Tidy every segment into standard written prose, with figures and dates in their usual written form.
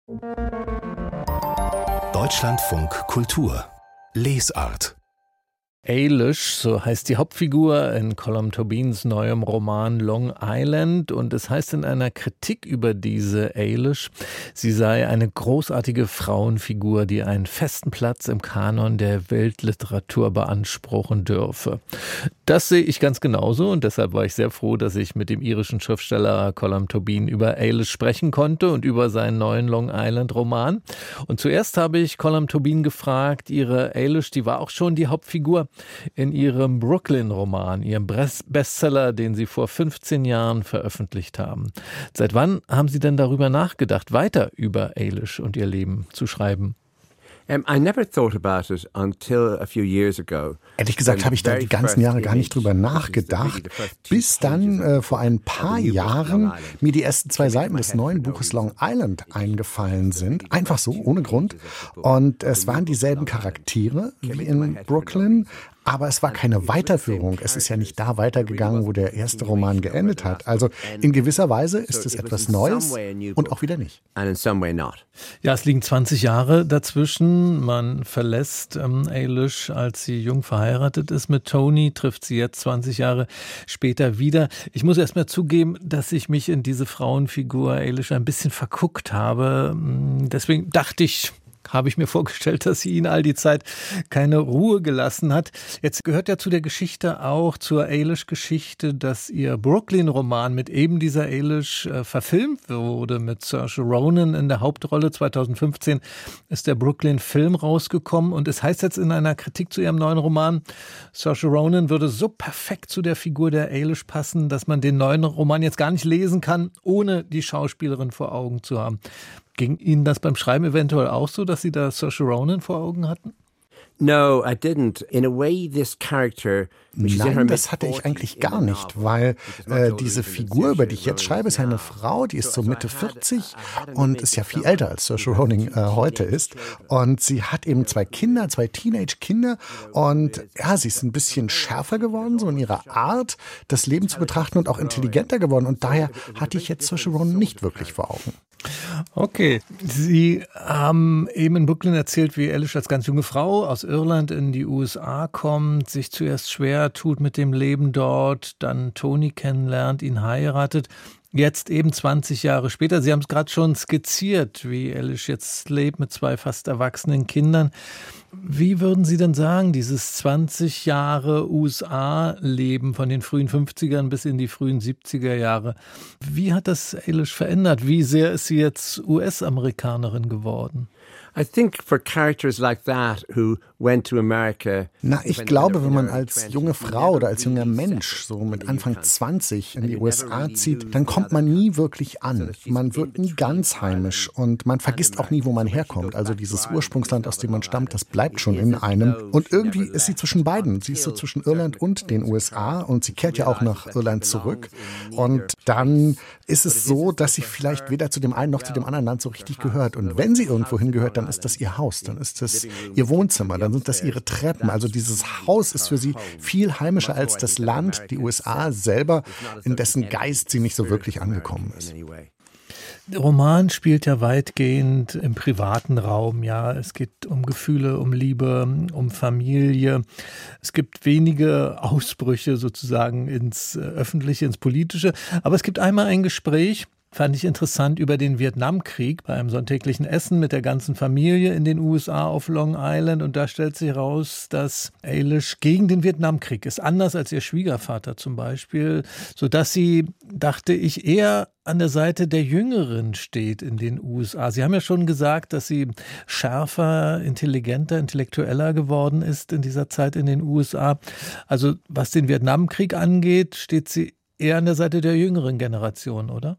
Deutschlandfunk Kultur Lesart. Ailish, so heißt die Hauptfigur in Colm Tobins neuem Roman Long Island, und es heißt in einer Kritik über diese Ailish, sie sei eine großartige Frauenfigur, die einen festen Platz im Kanon der Weltliteratur beanspruchen dürfe. Das sehe ich ganz genauso, und deshalb war ich sehr froh, dass ich mit dem irischen Schriftsteller Colm Tobin über Ailish sprechen konnte und über seinen neuen Long Island Roman. Und zuerst habe ich Colm Tobin gefragt, ihre Ailish, die war auch schon die Hauptfigur in ihrem Brooklyn-Roman, ihrem Bestseller, den Sie vor 15 Jahren veröffentlicht haben. Seit wann haben Sie denn darüber nachgedacht, weiter über Ailish und ihr Leben zu schreiben? Ehrlich gesagt habe ich da die ganzen Jahre gar nicht drüber nachgedacht, bis dann vor ein paar Jahren mir die ersten 2 Seiten des neuen Buches Long Island eingefallen sind. Einfach so, ohne Grund. Und es waren dieselben Charaktere wie in Brooklyn, aber es war keine Weiterführung. Es ist ja nicht da weitergegangen, wo der erste Roman geendet hat. Also in gewisser Weise ist es etwas Neues und auch wieder nicht. Ja, es liegen 20 Jahre dazwischen. Man verlässt Ailish, als sie jung verheiratet ist mit Tony, trifft sie jetzt 20 Jahre später wieder. Ich muss erst mal zugeben, dass ich mich in diese Frauenfigur Ailish ein bisschen verguckt habe. Deswegen dachte ich, habe ich mir vorgestellt, dass sie ihn all die Zeit keine Ruhe gelassen hat. Jetzt gehört ja zu der Geschichte auch, zur Ailish-Geschichte, dass ihr Brooklyn-Roman mit eben dieser Ailish verfilmt wurde, mit Saoirse Ronan in der Hauptrolle. 2015 ist der Brooklyn-Film rausgekommen, und es heißt jetzt in einer Kritik zu ihrem neuen Roman, Saoirse Ronan würde so perfekt zu der Figur der Ailish passen, dass man den neuen Roman jetzt gar nicht lesen kann, ohne die Schauspielerin vor Augen zu haben. Ging Ihnen das beim Schreiben eventuell auch so, dass Sie da Saoirse Ronan vor Augen hatten? Nein, das hatte ich eigentlich gar nicht, weil diese Figur, über die ich jetzt schreibe, ist ja eine Frau, die ist so Mitte 40 und ist ja viel älter als Saoirse Ronan heute ist. Und sie hat eben 2 Kinder, 2 Teenage-Kinder, und ja, sie ist ein bisschen schärfer geworden, so in ihrer Art, das Leben zu betrachten, und auch intelligenter geworden. Und daher hatte ich jetzt Saoirse Ronan nicht wirklich vor Augen. Okay, Sie haben eben in Brooklyn erzählt, wie Ailish als ganz junge Frau aus Irland in die USA kommt, sich zuerst schwer tut mit dem Leben dort, dann Tony kennenlernt, ihn heiratet. Jetzt eben 20 Jahre später, Sie haben es gerade schon skizziert, wie Ailish jetzt lebt mit 2 fast erwachsenen Kindern. Wie würden Sie denn sagen, dieses 20 Jahre USA-Leben von den frühen 50ern bis in die frühen 70er Jahre, wie hat das Ailish verändert? Wie sehr ist sie jetzt US-Amerikanerin geworden? Ich glaube, wenn man als junge Frau oder als junger Mensch so mit Anfang 20 in die USA zieht, dann kommt man nie wirklich an. Man wird nie ganz heimisch, und man vergisst auch nie, wo man herkommt. Also dieses Ursprungsland, aus dem man stammt, das bleibt schon in einem. Und irgendwie ist sie zwischen beiden. Sie ist so zwischen Irland und den USA, und sie kehrt ja auch nach Irland zurück. Und dann ist es so, dass sie vielleicht weder zu dem einen noch zu dem anderen Land so richtig gehört. Und wenn sie irgendwo hingehört, dann ist das ihr Haus, dann ist das ihr Wohnzimmer, dann sind das ihre Treppen. Also dieses Haus ist für sie viel heimischer als das Land, die USA selber, in dessen Geist sie nicht so wirklich angekommen ist. Der Roman spielt ja weitgehend im privaten Raum, ja. Es geht um Gefühle, um Liebe, um Familie. Es gibt wenige Ausbrüche sozusagen ins Öffentliche, ins Politische. Aber es gibt einmal ein Gespräch, fand ich interessant, über den Vietnamkrieg bei einem sonntäglichen Essen mit der ganzen Familie in den USA auf Long Island. Und da stellt sich heraus, dass Ailish gegen den Vietnamkrieg ist, anders als ihr Schwiegervater zum Beispiel, sodass sie, dachte ich, eher an der Seite der Jüngeren steht in den USA. Sie haben ja schon gesagt, dass sie schärfer, intelligenter, intellektueller geworden ist in dieser Zeit in den USA. Also was den Vietnamkrieg angeht, steht sie eher an der Seite der jüngeren Generation, oder?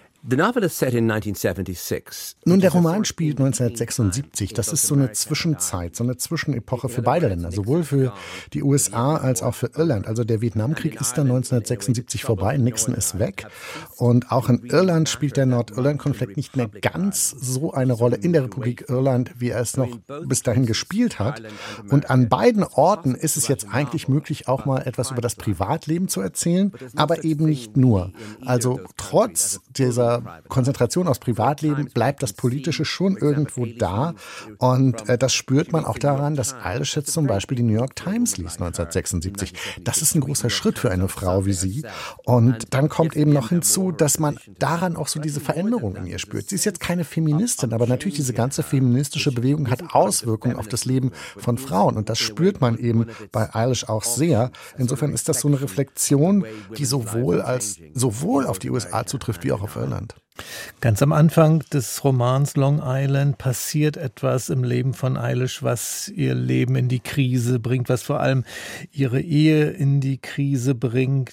Nun, der Roman spielt 1976. Das ist so eine Zwischenzeit, so eine Zwischenepoche für beide Länder, sowohl für die USA als auch für Irland. Also der Vietnamkrieg ist dann 1976 vorbei, Nixon ist weg. Und auch in Irland spielt der Nordirland-Konflikt nicht mehr ganz so eine Rolle in der Republik Irland, wie er es noch bis dahin gespielt hat. Und an beiden Orten ist es jetzt eigentlich möglich, auch mal etwas über das Privatleben zu erzählen, aber eben nicht nur. Also trotz dieser dieser Konzentration aufs Privatleben bleibt das Politische schon irgendwo da. Und das spürt man auch daran, dass Eilish jetzt zum Beispiel die New York Times liest 1976. Das ist ein großer Schritt für eine Frau wie sie. Und dann kommt eben noch hinzu, dass man daran auch so diese Veränderung in ihr spürt. Sie ist jetzt keine Feministin, aber natürlich diese ganze feministische Bewegung hat Auswirkungen auf das Leben von Frauen. Und das spürt man eben bei Eilish auch sehr. Insofern ist das so eine Reflexion, die sowohl auf die USA zutrifft, wie auch auf Irland. Ganz am Anfang des Romans Long Island passiert etwas im Leben von Eilish, was ihr Leben in die Krise bringt, was vor allem ihre Ehe in die Krise bringt,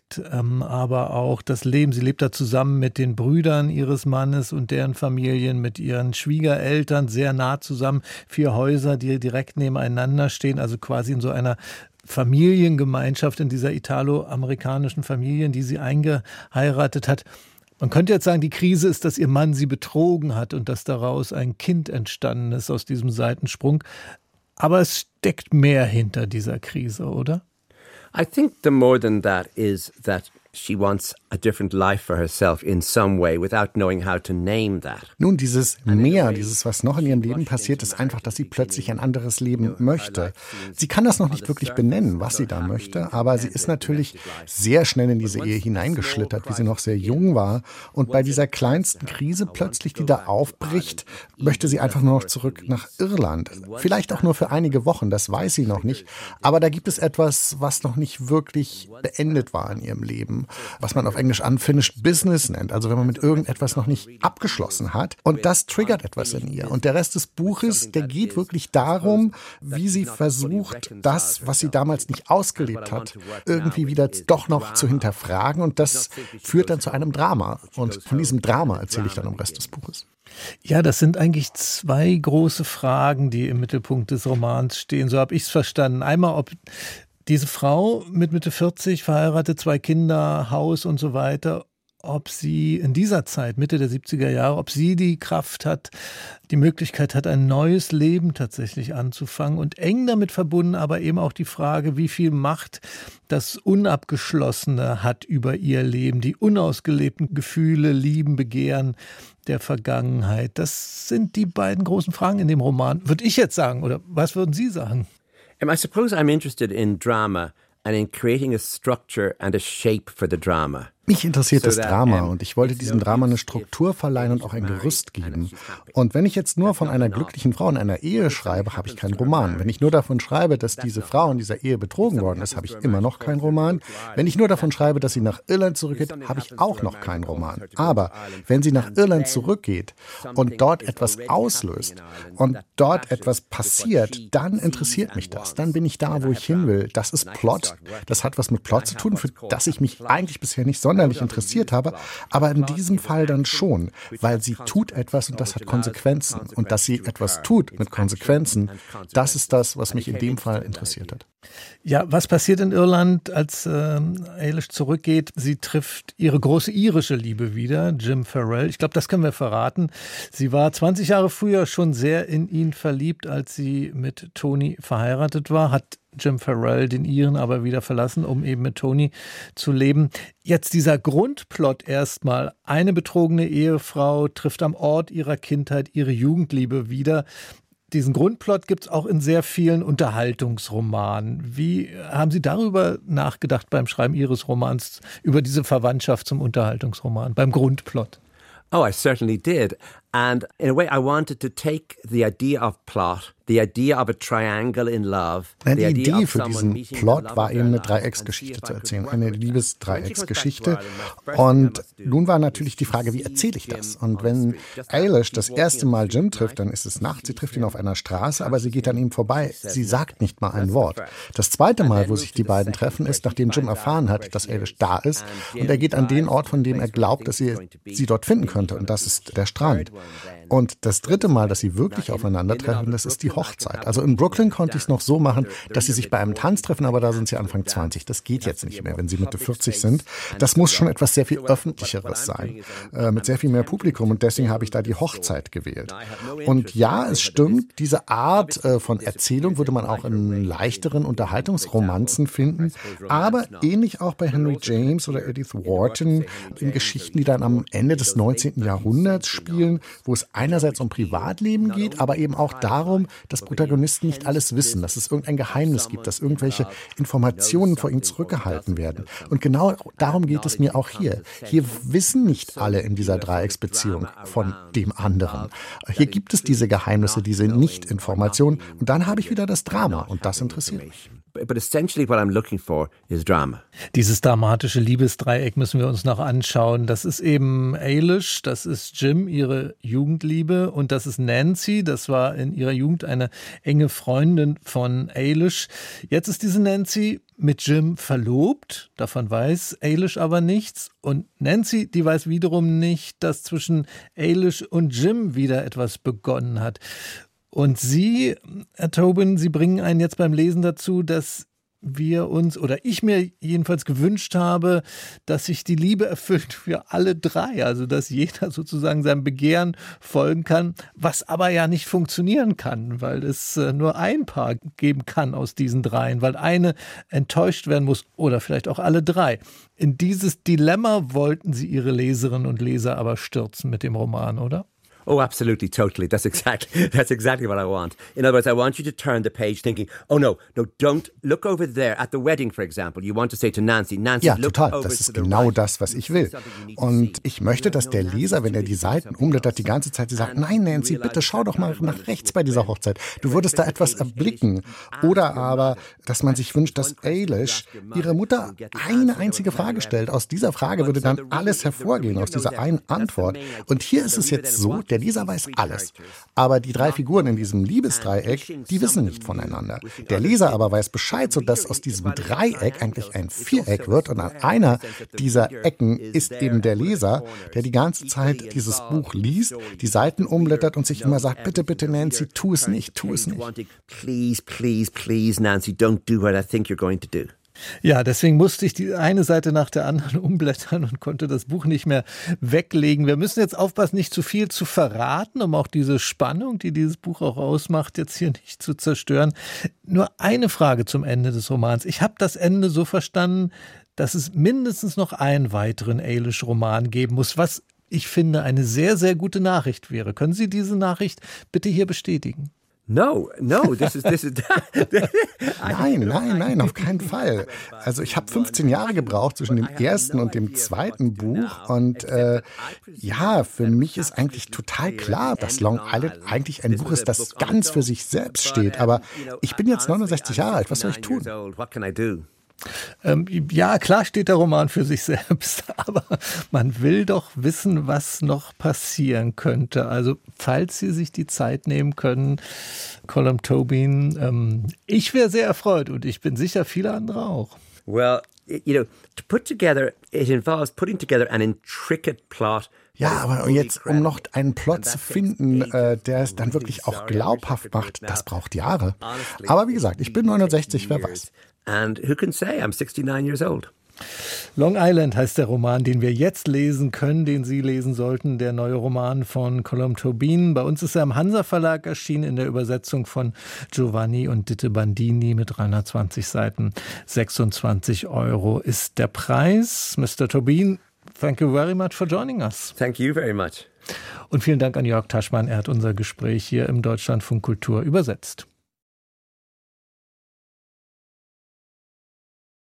aber auch das Leben. Sie lebt da zusammen mit den Brüdern ihres Mannes und deren Familien, mit ihren Schwiegereltern sehr nah zusammen. 4 Häuser, die direkt nebeneinander stehen, also quasi in so einer Familiengemeinschaft, in dieser italo-amerikanischen Familie, in die sie eingeheiratet hat. Man könnte jetzt sagen, die Krise ist, dass ihr Mann sie betrogen hat und dass daraus ein Kind entstanden ist aus diesem Seitensprung. Aber es steckt mehr hinter dieser Krise, oder? I think the more than that is that she wants a different life for herself in some way without knowing how to name that. Nun, dieses Mehr, dieses, was noch in ihrem Leben passiert, ist einfach, dass sie plötzlich ein anderes Leben möchte. Sie kann das noch nicht wirklich benennen, was sie da möchte, aber sie ist natürlich sehr schnell in diese Ehe hineingeschlittert, wie sie noch sehr jung war. Und bei dieser kleinsten Krise plötzlich, die da aufbricht, möchte sie einfach nur noch zurück nach Irland. Vielleicht auch nur für einige Wochen, das weiß sie noch nicht. Aber da gibt es etwas, was noch nicht wirklich beendet war in ihrem Leben, was man auf Englisch unfinished business nennt, also wenn man mit irgendetwas noch nicht abgeschlossen hat. Und das triggert etwas in ihr. Und der Rest des Buches, der geht wirklich darum, wie sie versucht, das, was sie damals nicht ausgelebt hat, irgendwie wieder doch noch zu hinterfragen. Und das führt dann zu einem Drama. Und von diesem Drama erzähle ich dann im Rest des Buches. Ja, das sind eigentlich 2 große Fragen, die im Mittelpunkt des Romans stehen. So habe ich es verstanden. Einmal, ob diese Frau mit Mitte 40, verheiratet, 2 Kinder, Haus und so weiter, ob sie in dieser Zeit, Mitte der 70er Jahre, ob sie die Kraft hat, die Möglichkeit hat, ein neues Leben tatsächlich anzufangen. Und eng damit verbunden aber eben auch die Frage, wie viel Macht das Unabgeschlossene hat über ihr Leben, die unausgelebten Gefühle, Lieben, Begehren der Vergangenheit. Das sind die beiden großen Fragen in dem Roman, würde ich jetzt sagen. Oder was würden Sie sagen? I suppose I'm interested in drama and in creating a structure and a shape for the drama. Mich interessiert das Drama und ich wollte diesem Drama eine Struktur verleihen und auch ein Gerüst geben. Und wenn ich jetzt nur von einer glücklichen Frau in einer Ehe schreibe, habe ich keinen Roman. Wenn ich nur davon schreibe, dass diese Frau in dieser Ehe betrogen worden ist, habe ich immer noch keinen Roman. Wenn ich nur davon schreibe, dass sie nach Irland zurückgeht, habe ich auch noch keinen Roman. Aber wenn sie nach Irland zurückgeht und dort etwas auslöst und dort etwas passiert, dann interessiert mich das. Dann bin ich da, wo ich hin will. Das ist Plot. Das hat was mit Plot zu tun, für das ich mich eigentlich bisher nicht sonderlich interessiert habe, aber in diesem Fall dann schon, weil sie tut etwas und das hat Konsequenzen. Und dass sie etwas tut mit Konsequenzen, das ist das, was mich in dem Fall interessiert hat. Ja, was passiert in Irland, als Eilish zurückgeht? Sie trifft ihre große irische Liebe wieder, Jim Farrell. Ich glaube, das können wir verraten. Sie war 20 Jahre früher schon sehr in ihn verliebt, als sie mit Tony verheiratet war, hat Jim Farrell den Iren aber wieder verlassen, um eben mit Tony zu leben. Jetzt dieser Grundplot erstmal. Eine betrogene Ehefrau trifft am Ort ihrer Kindheit ihre Jugendliebe wieder. Diesen Grundplot gibt es auch in sehr vielen Unterhaltungsromanen. Wie haben Sie darüber nachgedacht beim Schreiben Ihres Romans, über diese Verwandtschaft zum Unterhaltungsroman, beim Grundplot? Oh, I certainly did. And in a way, I wanted to take the idea of plot, the idea of a triangle in love. Die Idee für diesen Plot war eben eine Dreiecksgeschichte zu erzählen, eine Liebesdreiecksgeschichte. Und nun war natürlich die Frage, wie erzähle ich das? Und wenn Eilish das erste Mal Jim trifft, dann ist es Nacht, sie trifft ihn auf einer Straße, aber sie geht an ihm vorbei. Sie sagt nicht mal ein Wort. Das zweite Mal, wo sich die beiden treffen, ist, nachdem Jim erfahren hat, dass Eilish da ist. Und er geht an den Ort, von dem er glaubt, dass sie dort finden könnte. Und das ist der Strand. Und das dritte Mal, dass sie wirklich aufeinandertreffen, das ist die Hochzeit. Also in Brooklyn konnte ich es noch so machen, dass sie sich bei einem Tanz treffen, aber da sind sie Anfang 20. Das geht jetzt nicht mehr, wenn sie Mitte 40 sind. Das muss schon etwas sehr viel Öffentlicheres sein, mit sehr viel mehr Publikum. Und deswegen habe ich da die Hochzeit gewählt. Und ja, es stimmt, diese Art von Erzählung würde man auch in leichteren Unterhaltungsromanzen finden, aber ähnlich auch bei Henry James oder Edith Wharton in Geschichten, die dann am Ende des 19. Jahrhunderts spielen, wo es einerseits um Privatleben geht, aber eben auch darum, dass Protagonisten nicht alles wissen, dass es irgendein Geheimnis gibt, dass irgendwelche Informationen vor ihnen zurückgehalten werden. Und genau darum geht es mir auch hier. Hier wissen nicht alle in dieser Dreiecksbeziehung von dem anderen. Hier gibt es diese Geheimnisse, diese Nicht-Informationen. Und dann habe ich wieder das Drama und das interessiert mich. But essentially what I'm looking for is drama. Dieses dramatische Liebesdreieck müssen wir uns noch anschauen. Das ist eben Eilish, das ist Jim, ihre Jugendliebe, und das ist Nancy, das war in ihrer Jugend eine enge Freundin von Eilish. Jetzt ist diese Nancy mit Jim verlobt, davon weiß Eilish aber nichts. Und Nancy, die weiß wiederum nicht, dass zwischen Eilish und Jim wieder etwas begonnen hat. Und Sie, Herr Tobin, Sie bringen einen jetzt beim Lesen dazu, dass wir uns, oder ich mir jedenfalls gewünscht habe, dass sich die Liebe erfüllt für alle drei, also dass jeder sozusagen seinem Begehren folgen kann, was aber ja nicht funktionieren kann, weil es nur ein Paar geben kann aus diesen dreien, weil eine enttäuscht werden muss oder vielleicht auch alle drei. In dieses Dilemma wollten Sie Ihre Leserinnen und Leser aber stürzen mit dem Roman, oder? Oh, absolutely, totally. That's exactly what I want. In other words, I want you to turn the page thinking, oh no, don't look over there at the wedding, for example. You want to say to Nancy, ja, total. Das ist genau das, was ich will. Und ich möchte, dass der Leser, wenn er die Seiten umblättert, die ganze Zeit sagt, nein, Nancy, bitte schau doch mal nach rechts bei dieser Hochzeit. Du würdest da etwas erblicken. Oder aber, dass man sich wünscht, dass Eilish ihre Mutter eine einzige Frage stellt. Aus dieser Frage würde dann alles hervorgehen, aus dieser einen Antwort. Und hier ist es jetzt so, der Leser weiß alles. Aber die drei Figuren in diesem Liebesdreieck, die wissen nicht voneinander. Der Leser aber weiß Bescheid, sodass aus diesem Dreieck eigentlich ein Viereck wird. Und an einer dieser Ecken ist eben der Leser, der die ganze Zeit dieses Buch liest, die Seiten umblättert und sich immer sagt, bitte, bitte, Nancy, tu es nicht, tu es nicht. Please, please, please, Nancy, don't do what I think you're going to do. Ja, deswegen musste ich die eine Seite nach der anderen umblättern und konnte das Buch nicht mehr weglegen. Wir müssen jetzt aufpassen, nicht zu viel zu verraten, um auch diese Spannung, die dieses Buch auch ausmacht, jetzt hier nicht zu zerstören. Nur eine Frage zum Ende des Romans. Ich habe das Ende so verstanden, dass es mindestens noch einen weiteren Eilish-Roman geben muss, was ich finde eine sehr, sehr gute Nachricht wäre. Können Sie diese Nachricht bitte hier bestätigen? No, this is Nein, auf keinen Fall. Also ich habe 15 Jahre gebraucht zwischen dem ersten und dem zweiten Buch und ja, für mich ist eigentlich total klar, dass Long Island eigentlich ein Buch ist, das ganz für sich selbst steht. Aber ich bin jetzt 69 Jahre alt, was soll ich tun? Ja, klar steht der Roman für sich selbst, aber man will doch wissen, was noch passieren könnte. Also, falls Sie sich die Zeit nehmen können, Colm Tobin, ich wäre sehr erfreut und ich bin sicher, viele andere auch. Well, to put together, it involves putting together an intricate plot. Ja, aber jetzt, um noch einen Plot zu finden, der es dann wirklich auch glaubhaft macht, das braucht Jahre. Aber wie gesagt, ich bin 69, wer weiß. And who can say I'm 69 years old? Long Island heißt der Roman, den wir jetzt lesen können, den Sie lesen sollten, der neue Roman von Colm Tobin. Bei uns ist er im Hansa Verlag erschienen in der Übersetzung von Giovanni und Ditte Bandini mit 320 Seiten. 26 € ist der Preis. Mr. Tobin, thank you very much for joining us. Thank you very much. Und vielen Dank an Jörg Taschmann. Er hat unser Gespräch hier im Deutschlandfunk Kultur übersetzt.